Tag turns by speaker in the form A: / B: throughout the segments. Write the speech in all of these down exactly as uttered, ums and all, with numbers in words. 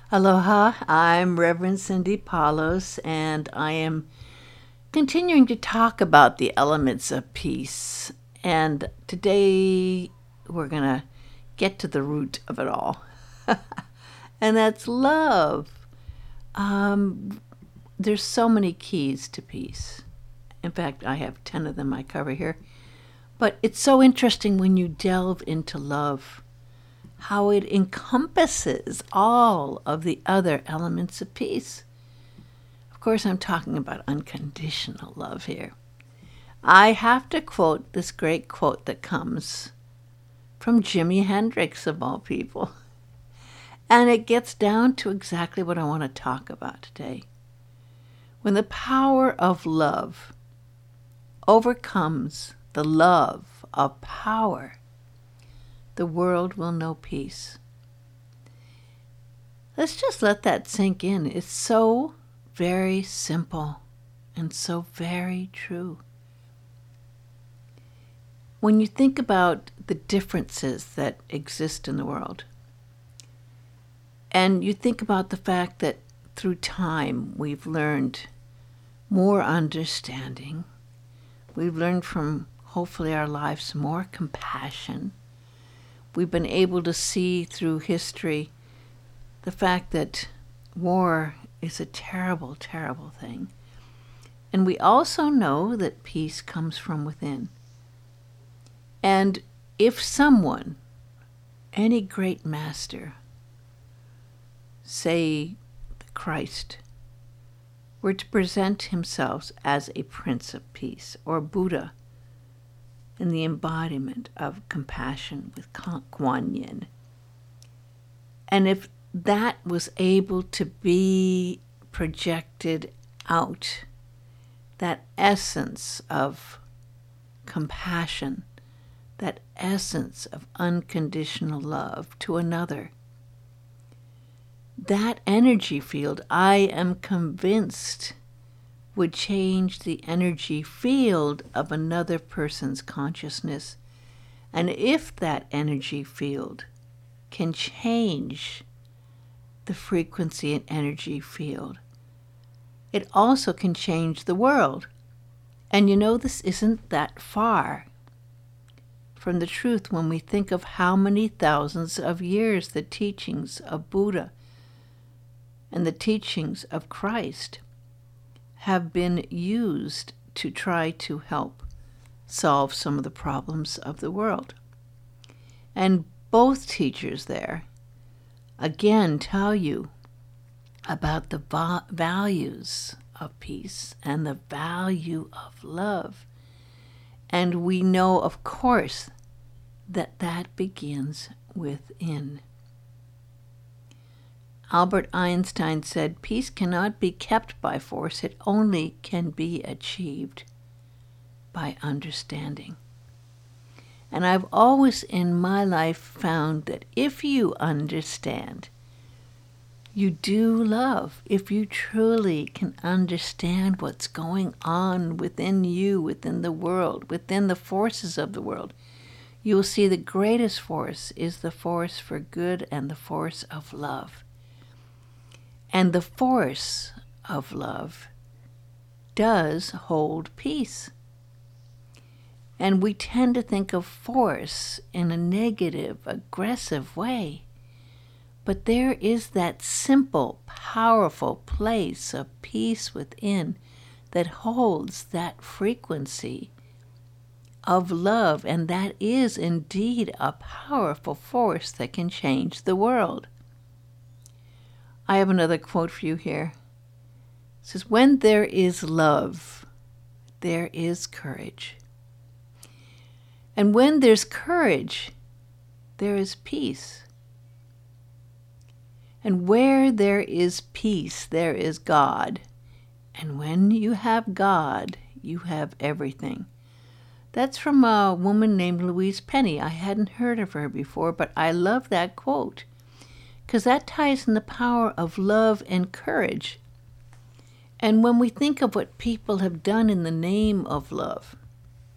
A: Aloha, I'm Reverend Cindy Palos, and I am continuing to talk about the elements of peace. And today we're going to get to the root of it all, and that's love. Um, there's so many keys to peace. In fact, I have ten of them I cover here. But it's so interesting when you delve into love, how it encompasses all of the other elements of peace. Of course, I'm talking about unconditional love here. I have to quote this great quote that comes from Jimi Hendrix, of all people. And it gets down to exactly what I want to talk about today. When the power of love overcomes the love of power, the world will know peace. Let's just let that sink in. It's so very simple and so very true. When you think about the differences that exist in the world, and you think about the fact that through time we've learned more understanding, we've learned from hopefully our lives more compassion. We've been able to see through history the fact that war is a terrible, terrible thing. And we also know that peace comes from within. And if someone, any great master, say Christ, were to present himself as a Prince of Peace, or Buddha in the embodiment of compassion with Kuan Yin, and if that was able to be projected out, that essence of compassion, that essence of unconditional love to another, that energy field, I am convinced, would change the energy field of another person's consciousness. And if that energy field can change the frequency and energy field, it also can change the world. And you know, this isn't that far from the truth when we think of how many thousands of years the teachings of Buddha and the teachings of Christ have been used to try to help solve some of the problems of the world. And both teachers there, again, tell you about the va- values of peace and the value of love. And we know, of course, that that begins within. Albert Einstein said, peace cannot be kept by force, it only can be achieved by understanding. And I've always in my life found that if you understand, you do love. If you truly can understand what's going on within you, within the world, within the forces of the world, you will see the greatest force is the force for good and the force of love. And the force of love does hold peace. And we tend to think of force in a negative, aggressive way. But there is that simple, powerful place of peace within that holds that frequency of love. And that is indeed a powerful force that can change the world. I have another quote for you here. It says, when there is love, there is courage. And when there's courage, there is peace. And where there is peace, there is God. And when you have God, you have everything. That's from a woman named Louise Penny. I hadn't heard of her before, but I love that quote, because that ties in the power of love and courage. And when we think of what people have done in the name of love,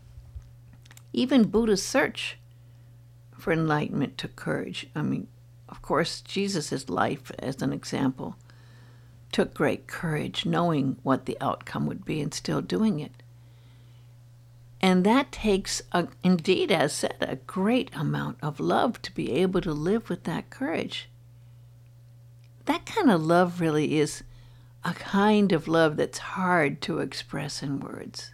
A: even Buddha's search for enlightenment took courage. I mean, of course, Jesus' life, as an example, took great courage, knowing what the outcome would be and still doing it. And that takes, a, indeed, as said, a great amount of love to be able to live with that courage. That kind of love really is a kind of love that's hard to express in words.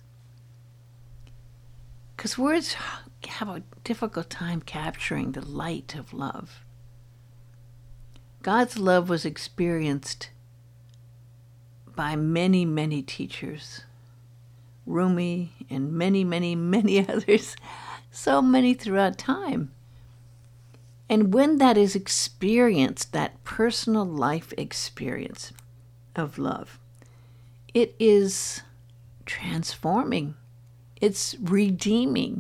A: Because words have a difficult time capturing the light of love. God's love was experienced by many, many teachers. Rumi and many, many, many others, so many throughout time. And when that is experienced, that personal life experience of love, it is transforming. It's redeeming.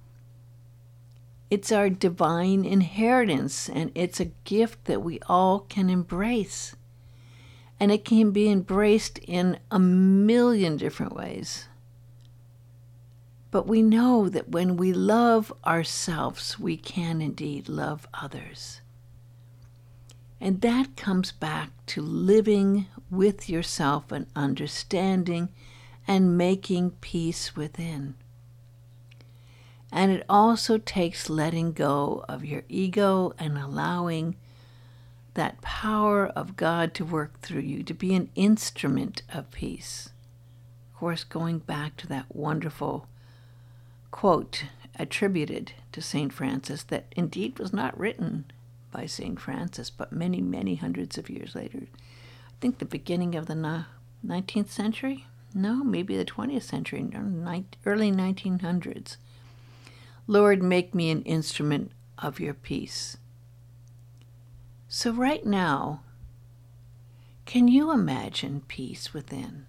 A: It's our divine inheritance, and it's a gift that we all can embrace. And it can be embraced in a million different ways. But we know that when we love ourselves, we can indeed love others. And that comes back to living with yourself and understanding and making peace within. And it also takes letting go of your ego and allowing that power of God to work through you, to be an instrument of peace. Of course, going back to that wonderful quote attributed to Saint Francis that indeed was not written by Saint Francis, but many, many hundreds of years later. I think the beginning of the nineteenth century? No, maybe the twentieth century, early nineteen hundreds. Lord, make me an instrument of your peace. So right now, can you imagine peace within?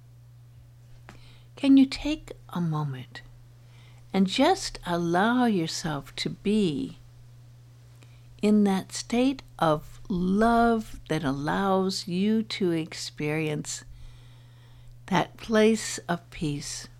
A: Can you take a moment and just allow yourself to be in that state of love that allows you to experience that place of peace?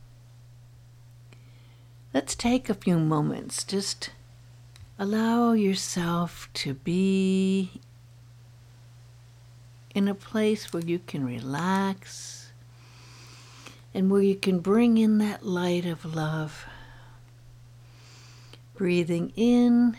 A: Let's take a few moments. Just allow yourself to be in a place where you can relax and where you can bring in that light of love. Breathing in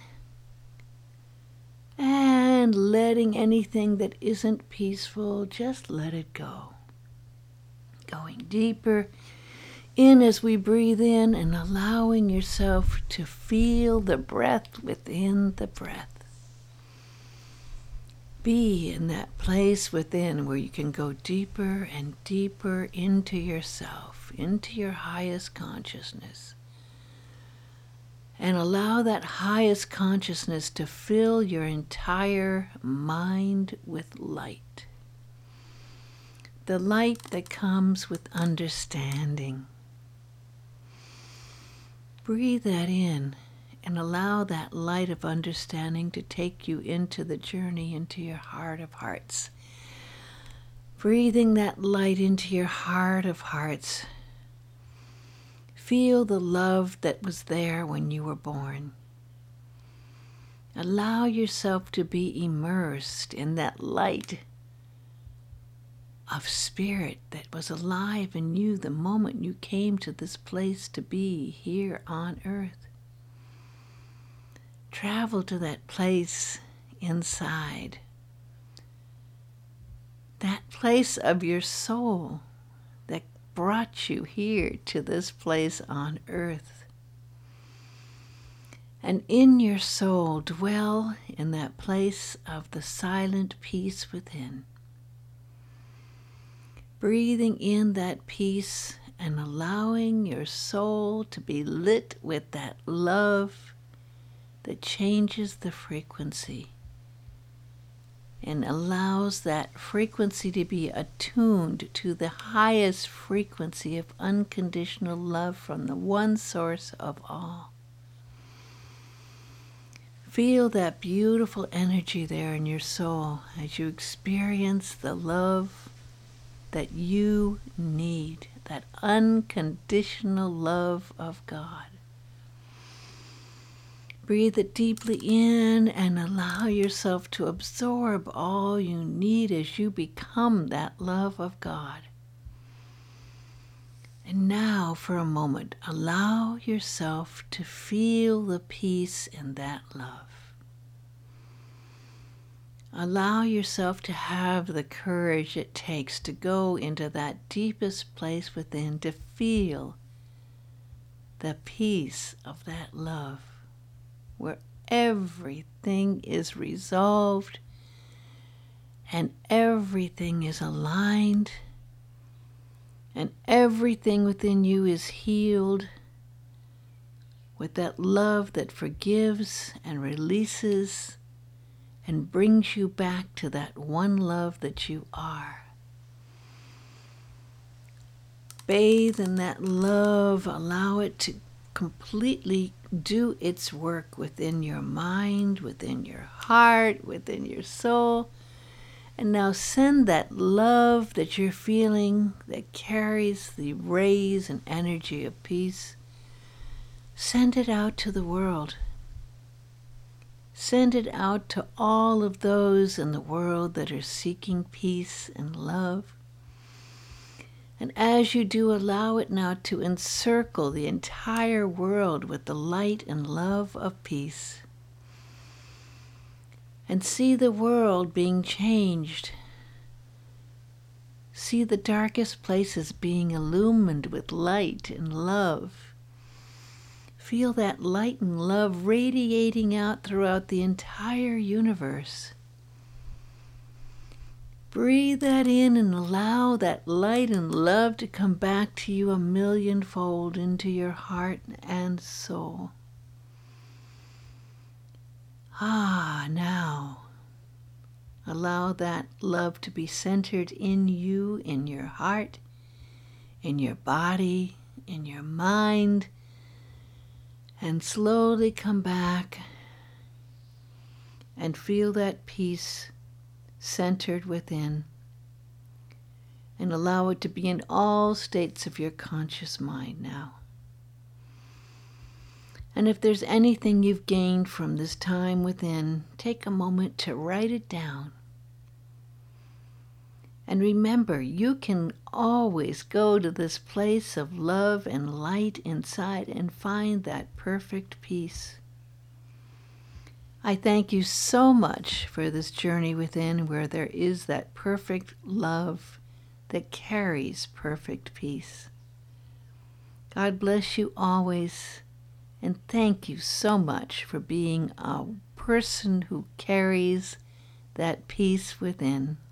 A: and letting anything that isn't peaceful, just let it go. Going deeper in as we breathe in and allowing yourself to feel the breath within the breath. Be in that place within where you can go deeper and deeper into yourself, into your highest consciousness. And allow that highest consciousness to fill your entire mind with light. The light that comes with understanding. Breathe that in and allow that light of understanding to take you into the journey into your heart of hearts. Breathing that light into your heart of hearts. Feel the love that was there when you were born. Allow yourself to be immersed in that light of spirit that was alive in you the moment you came to this place to be here on earth. Travel to that place inside, that place of your soul that brought you here to this place on earth. And in your soul dwell in that place of the silent peace within. Breathing in that peace and allowing your soul to be lit with that love that changes the frequency and allows that frequency to be attuned to the highest frequency of unconditional love from the one source of all. Feel that beautiful energy there in your soul as you experience the love that you need, that unconditional love of God. Breathe it deeply in and allow yourself to absorb all you need as you become that love of God. And now, for a moment, allow yourself to feel the peace in that love. Allow yourself to have the courage it takes to go into that deepest place within, to feel the peace of that love, where everything is resolved and everything is aligned and everything within you is healed with that love that forgives and releases and brings you back to that one love that you are. Bathe in that love, allow it to completely do its work within your mind, within your heart, within your soul. And now send that love that you're feeling that carries the rays and energy of peace, send it out to the world. Send it out to all of those in the world that are seeking peace and love. And as you do, allow it now to encircle the entire world with the light and love of peace. And see the world being changed. See the darkest places being illumined with light and love. Feel that light and love radiating out throughout the entire universe. Breathe that in and allow that light and love to come back to you a millionfold into your heart and soul. Ah, now, allow that love to be centered in you, in your heart, in your body, in your mind, and slowly come back and feel that peace centered within, and allow it to be in all states of your conscious mind now. And if there's anything you've gained from this time within, take a moment to write it down. And remember, you can always go to this place of love and light inside and find that perfect peace. I thank you so much for this journey within where there is that perfect love that carries perfect peace. God bless you always, and thank you so much for being a person who carries that peace within.